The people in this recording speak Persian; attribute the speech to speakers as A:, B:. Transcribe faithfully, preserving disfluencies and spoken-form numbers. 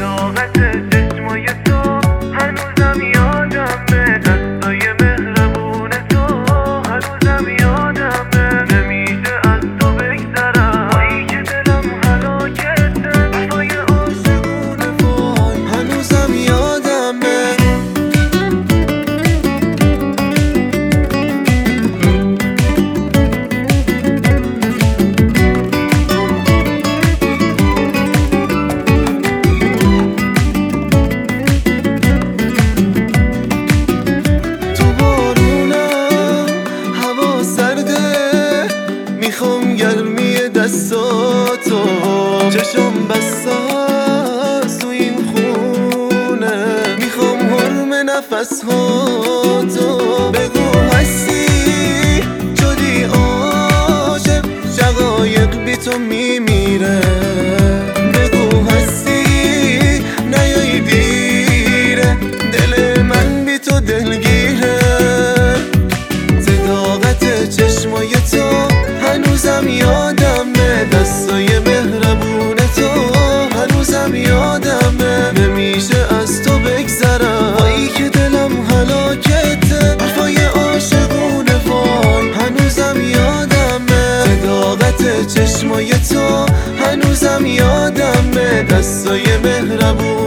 A: صداقت چشمای تو هنوزم یادمه، دستای مهربون تو هنوزم یادمه. نمیشه از تو بگذرم، وای که دلم هلاکته، وفای عاشقونه وای هنوزم یادمه. میخوام گرمی دستاتو، چشم بساز تو این خونه، میخوام حرم نفسهاتو. بگو هستی جدی عاشق، شقایق بی تو میمیره. بگو هستی نیایی دیره، دل من بی تو دلگیره. صداقت چشمای تو هنوزم یادمه، دستای مهربون تو هنوزم یادمه. نمیشه از تو بگذرم، وای که دلم هلاکته، وفای عاشقونه وای هنوزم یادمه. صداقت چشمای تو هنوزم یادمه، دستای مهربون